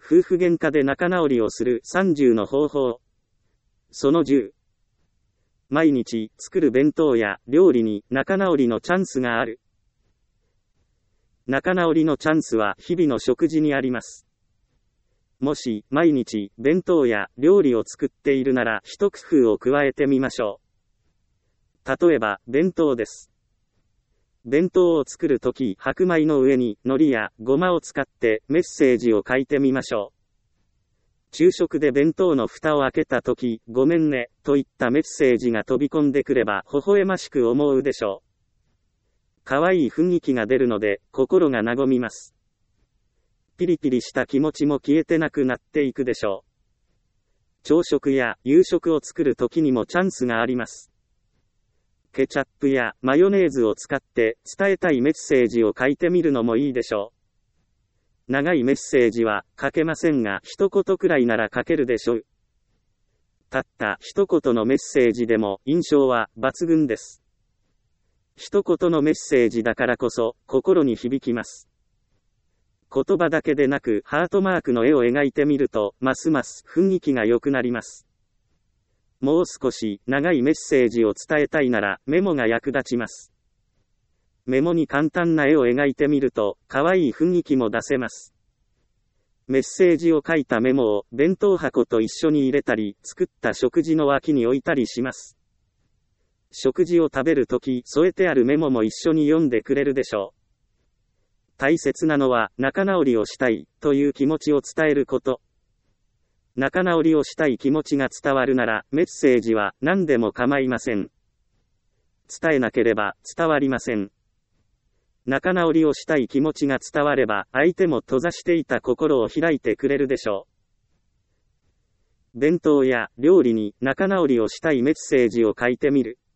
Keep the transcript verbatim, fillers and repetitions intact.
夫婦喧嘩で仲直りをするさんじゅうの方法。そのじゅう。毎日作る弁当や料理に仲直りのチャンスがある。仲直りのチャンスは日々の食事にあります。もし毎日弁当や料理を作っているなら一工夫を加えてみましょう。例えば弁当です。弁当を作るとき、白米の上に海苔やごまを使ってメッセージを書いてみましょう。昼食で弁当の蓋を開けたとき、ごめんね、といったメッセージが飛び込んでくれば微笑ましく思うでしょう。可愛い雰囲気が出るので、心が和みます。ピリピリした気持ちも消えてなくなっていくでしょう。朝食や夕食を作るときにもチャンスがあります。ケチャップやマヨネーズを使って伝えたいメッセージを書いてみるのもいいでしょう。長いメッセージは書けませんが、一言くらいなら書けるでしょう。たった一言のメッセージでも印象は抜群です。一言のメッセージだからこそ心に響きます。言葉だけでなくハートマークの絵を描いてみるとますます雰囲気が良くなります。もう少し長いメッセージを伝えたいならメモが役立ちます。メモに簡単な絵を描いてみると可愛い雰囲気も出せます。メッセージを書いたメモを弁当箱と一緒に入れたり、作った食事の脇に置いたりします。食事を食べるとき添えてあるメモも一緒に読んでくれるでしょう。大切なのは仲直りをしたいという気持ちを伝えること。仲直りをしたい気持ちが伝わるならメッセージは何でも構いません。伝えなければ伝わりません。仲直りをしたい気持ちが伝われば相手も閉ざしていた心を開いてくれるでしょう。弁当や料理に仲直りをしたいメッセージを書いてみる。